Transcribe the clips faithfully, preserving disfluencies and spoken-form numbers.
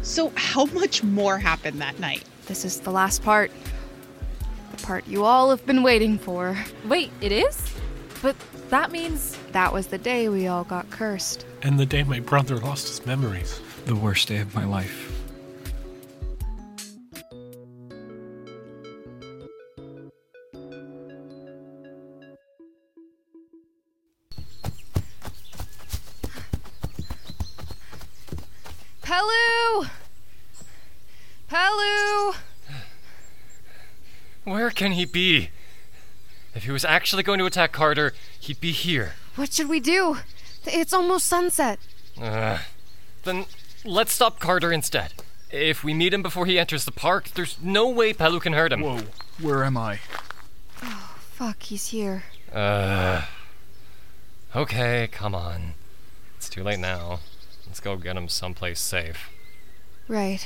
So how much more happened that night? This is the last part. The part you all have been waiting for. Wait, it is? But that means... That was the day we all got cursed. And the day my brother lost his memories. The worst day of my life. Pelu! Pelu! Where can he be? If he was actually going to attack Carter, he'd be here. What should we do? It's almost sunset. Uh, then let's stop Carter instead. If we meet him before he enters the park, there's no way Pelu can hurt him. Whoa, where am I? Oh, fuck, he's here. Uh... Okay, come on. It's too late now. Let's go get him someplace safe. Right.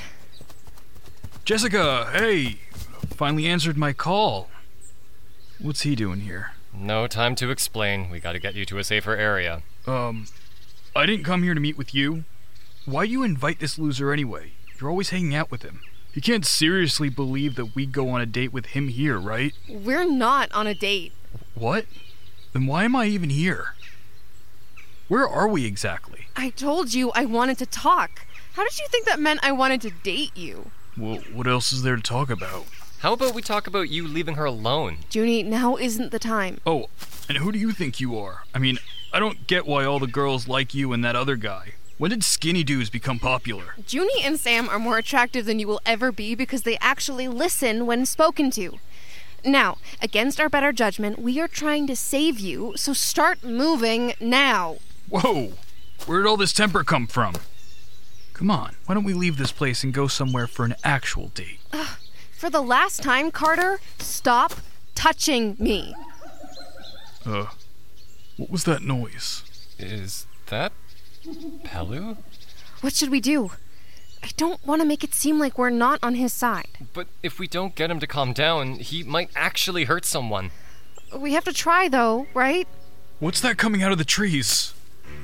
Jessica, hey! Finally answered my call. What's he doing here? No time to explain. We gotta get you to a safer area. Um, I didn't come here to meet with you. Why you invite this loser anyway? You're always hanging out with him. You can't seriously believe that we go on a date with him here, right? We're not on a date. What? Then why am I even here? Where are we exactly? I told you I wanted to talk. How did you think that meant I wanted to date you? Well, what else is there to talk about? How about we talk about you leaving her alone? Junie, now isn't the time. Oh, and who do you think you are? I mean, I don't get why all the girls like you and that other guy. When did skinny dudes become popular? Junie and Sam are more attractive than you will ever be because they actually listen when spoken to. Now, against our better judgment, we are trying to save you, so start moving now. Whoa! Where did all this temper come from? Come on, why don't we leave this place and go somewhere for an actual date? Ugh. For the last time, Carter, stop touching me. Uh, what was that noise? Is that Pelu? What should we do? I don't want to make it seem like we're not on his side. But if we don't get him to calm down, he might actually hurt someone. We have to try, though, right? What's that coming out of the trees?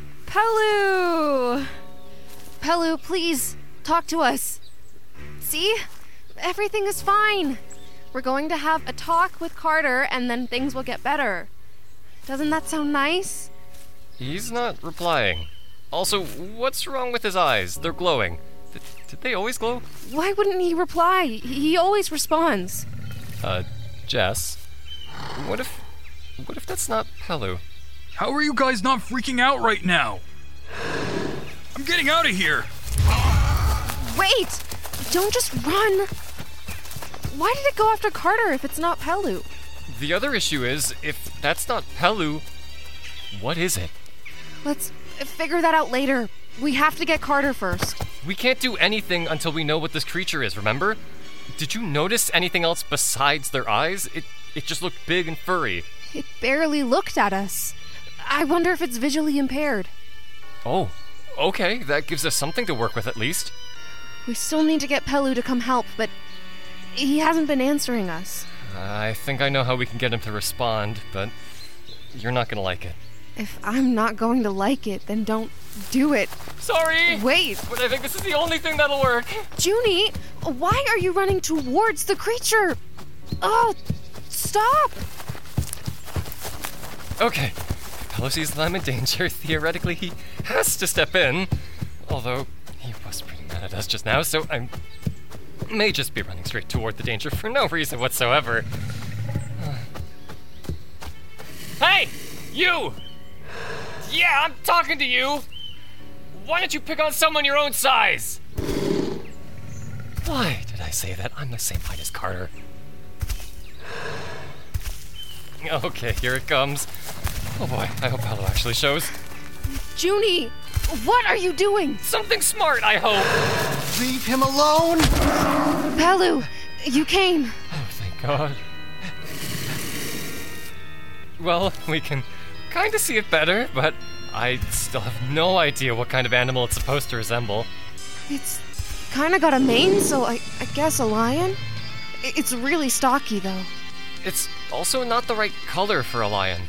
Pelu! Pelu, please, talk to us. See? Everything is fine. We're going to have a talk with Carter, and then things will get better. Doesn't that sound nice? He's not replying. Also, what's wrong with his eyes? They're glowing. Did, did they always glow? Why wouldn't he reply? He always responds. Uh, Jess, what if... what if that's not Pelu? How are you guys not freaking out right now? I'm getting out of here! Wait! Don't just run! Why did it go after Carter if it's not Pelu? The other issue is, if that's not Pelu, what is it? Let's figure that out later. We have to get Carter first. We can't do anything until we know what this creature is, remember? Did you notice anything else besides their eyes? It it just looked big and furry. It barely looked at us. I wonder if it's visually impaired. Oh, okay, that gives us something to work with at least. We still need to get Pelu to come help, but he hasn't been answering us. I think I know how we can get him to respond, but you're not gonna like it. If I'm not going to like it, then don't do it. Sorry! Wait! But I think this is the only thing that'll work. Junie, why are you running towards the creature? Oh, stop! Okay, if Pelu sees that I'm in danger, theoretically he has to step in. Although, he was pretty mad at us just now, so I may just be running straight toward the danger for no reason whatsoever. Hey! You! Yeah, I'm talking to you! Why don't you pick on someone your own size? Why did I say that? I'm the same height as Carter. Okay, here it comes. Oh boy, I hope Pelu actually shows. Junie, what are you doing? Something smart, I hope! Leave him alone! Pelu, you came. Oh, thank God. Well, we can kind of see it better, but I still have no idea what kind of animal it's supposed to resemble. It's kind of got a mane, so I, I guess a lion? It's really stocky, though. It's also not the right color for a lion.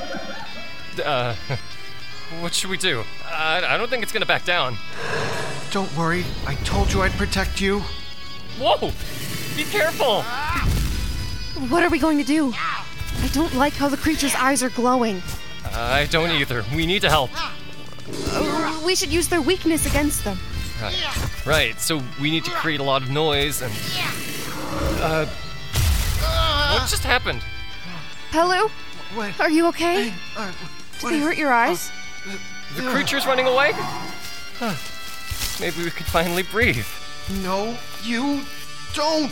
Uh, what should we do? I, I don't think it's gonna back down. Don't worry. I told you I'd protect you. Whoa! Be careful! What are we going to do? I don't like how the creature's eyes are glowing. I don't either. We need to help. Uh, we should use their weakness against them. Right. Right, so we need to create a lot of noise and... Uh... What just happened? Pelu? What? Are you okay? Hey, uh, Did what they is- hurt your eyes? The creature's running away? Huh. Maybe we could finally breathe. No, you don't.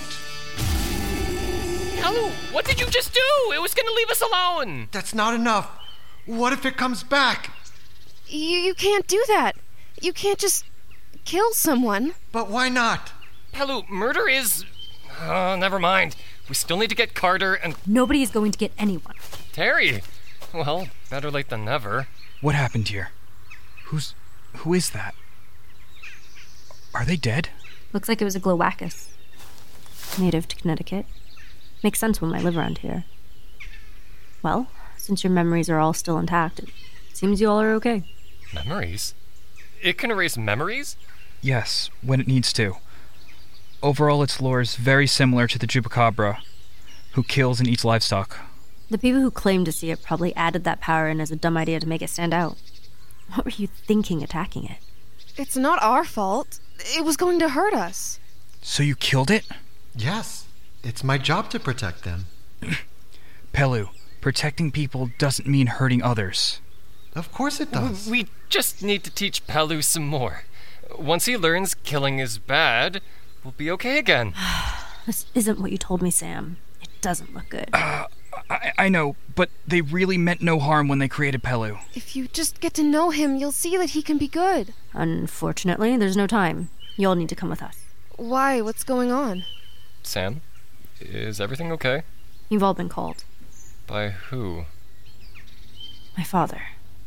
Hello, what did you just do? It was gonna leave us alone. That's not enough. What if it comes back? You, you can't do that. You can't just kill someone. But why not? Pelu, murder is... Oh, never mind. We still need to get Carter and... Nobody is going to get anyone. Terry. Well, better late than never. What happened here? Who's... who is that? Are they dead? Looks like it was a Glowacus. Native to Connecticut. Makes sense when I live around here. Well, since your memories are all still intact, it seems you all are okay. Memories? It can erase memories? Yes, when it needs to. Overall, its lore is very similar to the Chupacabra, who kills and eats livestock. The people who claim to see it probably added that power in as a dumb idea to make it stand out. What were you thinking attacking it? It's not our fault. It was going to hurt us. So you killed it? Yes. It's my job to protect them. Pelu, protecting people doesn't mean hurting others. Of course it does. We just need to teach Pelu some more. Once he learns killing is bad, we'll be okay again. This isn't what you told me, Sam. It doesn't look good. Uh, I, I know, but they really meant no harm when they created Pelu. If you just get to know him, you'll see that he can be good. Unfortunately, there's no time. You all need to come with us. Why? What's going on? Sam, is everything okay? You've all been called. By who? My father.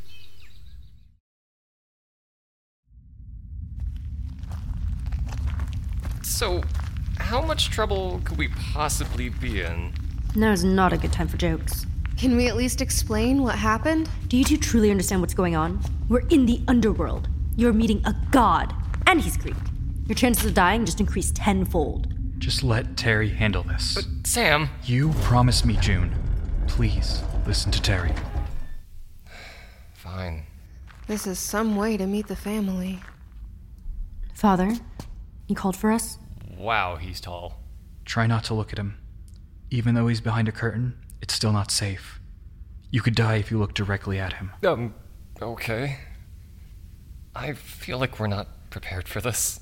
So, how much trouble could we possibly be in? Now's not a good time for jokes. Can we at least explain what happened? Do you two truly understand what's going on? We're in the underworld. You're meeting a god, and he's Greek. Your chances of dying just increased tenfold. Just let Terry handle this. But, Sam... You promised me, June. Please, listen to Terry. Fine. This is some way to meet the family. Father, you called for us? Wow, he's tall. Try not to look at him. Even though he's behind a curtain, it's still not safe. You could die if you look directly at him. Um, okay. I feel like we're not prepared for this.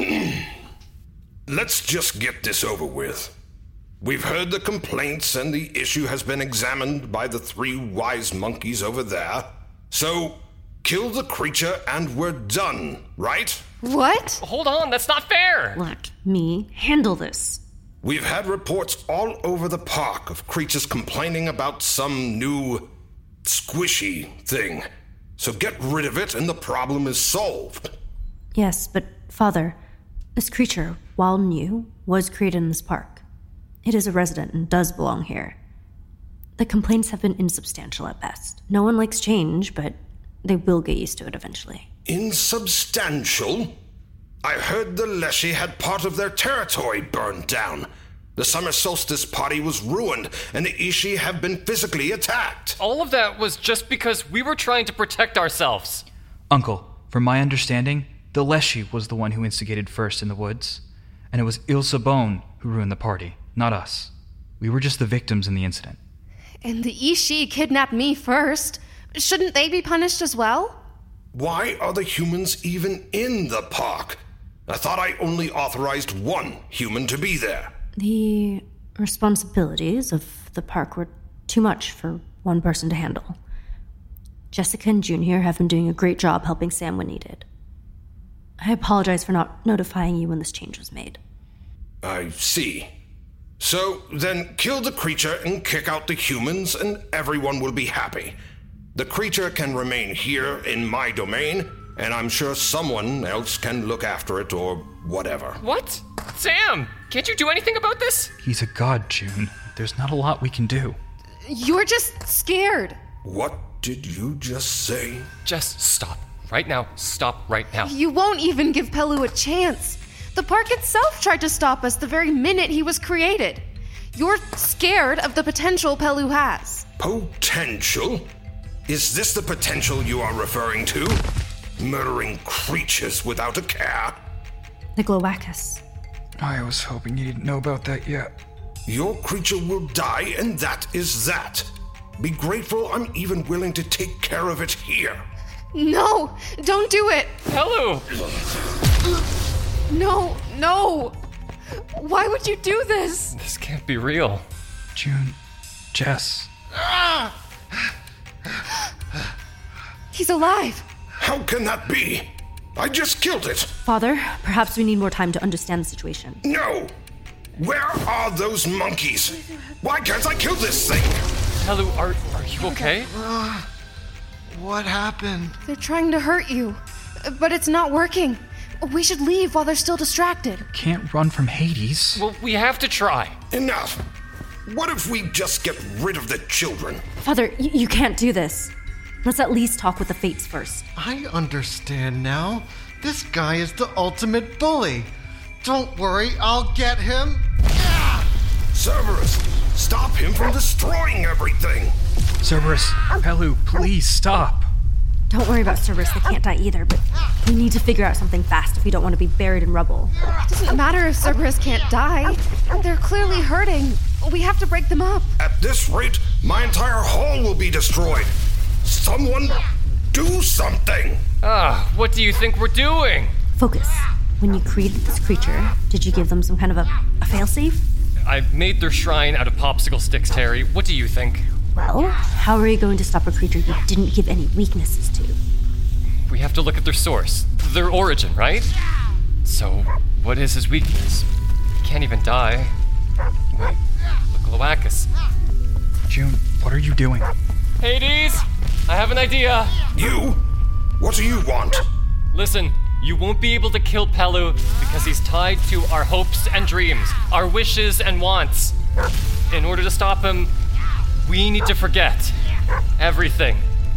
Let's just get this over with. We've heard the complaints and the issue has been examined by the three wise monkeys over there. So, kill the creature and we're done, right? What? Hold on, that's not fair! Let me handle this. We've had reports all over the park of creatures complaining about some new squishy thing. So get rid of it and the problem is solved. Yes, but, Father, this creature, while new, was created in this park. It is a resident and does belong here. The complaints have been insubstantial at best. No one likes change, but they will get used to it eventually. Insubstantial? I heard the Leshy had part of their territory burned down. The summer solstice party was ruined, and the Ishi have been physically attacked. All of that was just because we were trying to protect ourselves. Uncle, from my understanding, the Leshy was the one who instigated first in the woods, and it was Ilsabone who ruined the party, not us. We were just the victims in the incident. And the Ishi kidnapped me first. Shouldn't they be punished as well? Why are the humans even in the park? I thought I only authorized one human to be there. The responsibilities of the park were too much for one person to handle. Jessica and June here have been doing a great job helping Sam when needed. I apologize for not notifying you when this change was made. I see. So then kill the creature and kick out the humans and everyone will be happy. The creature can remain here in my domain, and I'm sure someone else can look after it or whatever. What? Sam, can't you do anything about this? He's a god, June. There's not a lot we can do. You're just scared. What did you just say? Just stop. right now. Stop right now. You won't even give Pelu a chance. The park itself tried to stop us the very minute he was created. You're scared of the potential Pelu has. Potential? Is this the potential you are referring to? Murdering creatures without a care? The Gloacus. I was hoping you didn't know about that yet. Your creature will die, and that is that. Be grateful I'm even willing to take care of it here. No, don't do it. Pelu! No, no. Why would you do this? This can't be real. June, Jess. He's alive. How can that be? I just killed it. Father, perhaps we need more time to understand the situation. No! Where are those monkeys? Why can't I kill this thing? Pelu, are, are you okay? Uh, what happened? They're trying to hurt you, but it's not working. We should leave while they're still distracted. Can't run from Hades. Well, we have to try. Enough. What if we just get rid of the children? Father, y- you can't do this. Let's at least talk with the Fates first. I understand now. This guy is the ultimate bully. Don't worry, I'll get him. Cerberus, stop him from destroying everything. Cerberus, Pelu, please stop. Don't worry about Cerberus, they can't die either, but we need to figure out something fast if we don't want to be buried in rubble. It doesn't matter if Cerberus can't die. They're clearly hurting. We have to break them up. At this rate, my entire hall will be destroyed. Someone do something. Ah, what do you think we're doing? Focus. When you created this creature, did you give them some kind of a, a failsafe? I made their shrine out of popsicle sticks, Terry. What do you think? Well, how are you going to stop a creature you didn't give any weaknesses to? We have to look at their source, their origin, right? So, what is his weakness? He can't even die. Wait, the Gloacus. June, what are you doing? Hades, I have an idea. You? What do you want? Listen, you won't be able to kill Pelu because he's tied to our hopes and dreams, our wishes and wants. In order to stop him, we need to forget everything.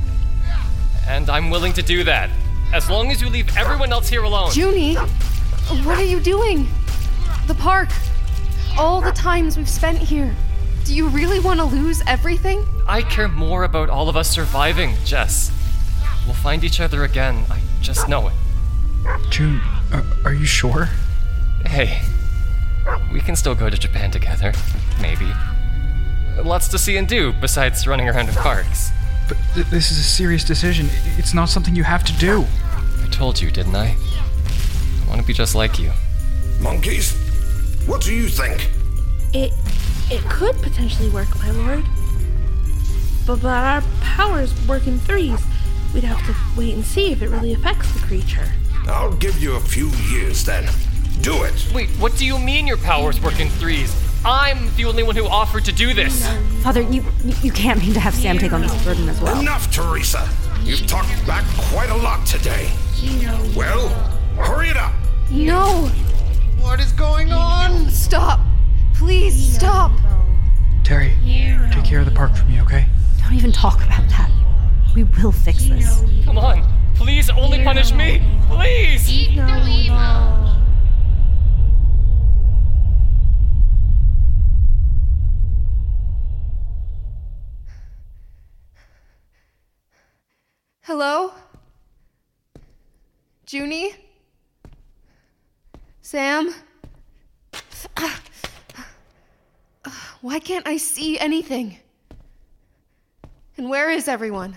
And I'm willing to do that, as long as you leave everyone else here alone. Junie, what are you doing? The park, all the times we've spent here. Do you really want to lose everything? I care more about all of us surviving, Jess. We'll find each other again, I just know it. June, uh, are you sure? Hey, we can still go to Japan together, maybe. Lots to see and do besides running around in parks. But th- this is a serious decision. It's not something you have to do. I told you, didn't I? I want to be just like you. Monkeys? What do you think? It it could potentially work, my lord. But, but our powers work in threes. We'd have to wait and see if it really affects the creature. I'll give you a few years then. Do it. Wait, what do you mean your powers work in threes? I'm the only one who offered to do this. Father, you you can't mean to have Sam take on this burden as well. Enough, Teresa. You've talked back quite a lot today. Well, hurry it up. No! What is going on? Stop! Please stop! Terry, take care of the park for me, okay? Don't even talk about that. We will fix this. Come on, please only punish me, please! Hello? Junie? Sam? Why can't I see anything? And where is everyone?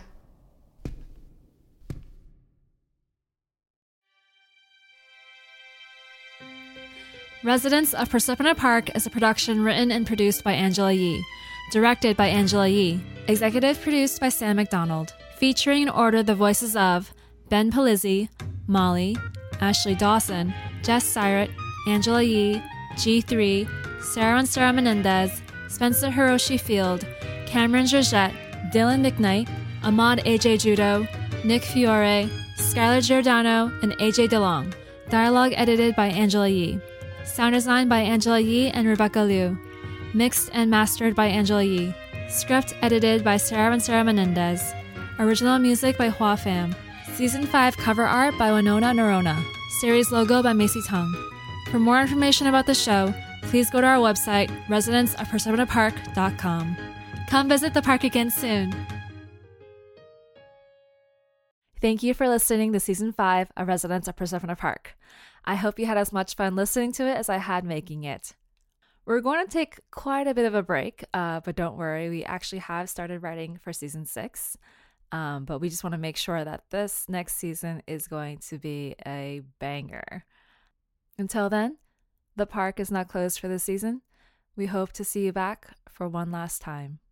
Residents of Persephone Park is a production written and produced by Angela Yee, directed by Angela Yee, executive produced by Sam McDonald, featuring in order the voices of Ben Palizzi, Molly, Ashley Dawson, Jess Syrett, Angela Yee, G three, Sarah and Sarah Menendez, Spencer Hiroshi Field, Cameron Georgette, Dylan McKnight, Ahmad A J Judo, Nick Fiore, Skylar Giordano, and A J DeLong. Dialogue edited by Angela Yee. Sound design by Angela Yee and Rebecca Liu. Mixed and mastered by Angela Yee. Script edited by Sarah and Sarah Menendez. Original music by Hua Pham. Season five cover art by Winona Norona. Series logo by Macy Tung. For more information about the show, please go to our website, residents of Persephone Park dot com. Come visit the park again soon. Thank you for listening to Season five of Residents of Persephone Park. I hope you had as much fun listening to it as I had making it. We're going to take quite a bit of a break, uh, but don't worry, we actually have started writing for Season six. Um, but we just want to make sure that this next season is going to be a banger. Until then, the park is not closed for the season. We hope to see you back for one last time.